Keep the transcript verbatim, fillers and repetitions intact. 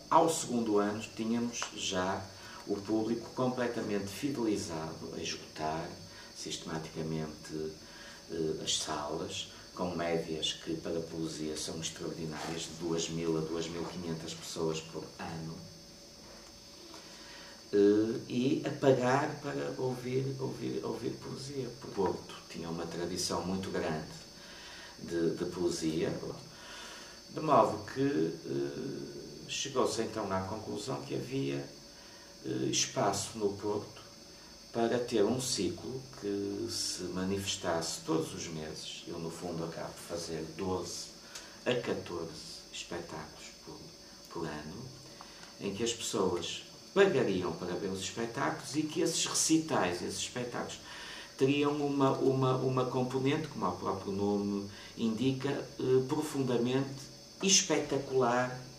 ao segundo ano tínhamos já o público completamente fidelizado a esgotar sistematicamente eh, as salas, com médias que para a poesia são extraordinárias, de duas mil a duas mil e quinhentas pessoas por ano, eh, e a pagar para ouvir, ouvir, ouvir poesia. O Porto tinha uma tradição muito grande de, de poesia, de modo que eh, chegou-se então à conclusão que havia eh, espaço no Porto para ter um ciclo que se manifestasse todos os meses. Eu, no fundo, acabo de fazer doze a catorze espetáculos por, por ano, em que as pessoas pagariam para ver os espetáculos e que esses recitais, esses espetáculos, teriam uma, uma, uma componente, como o próprio nome indica, eh, profundamente espetacular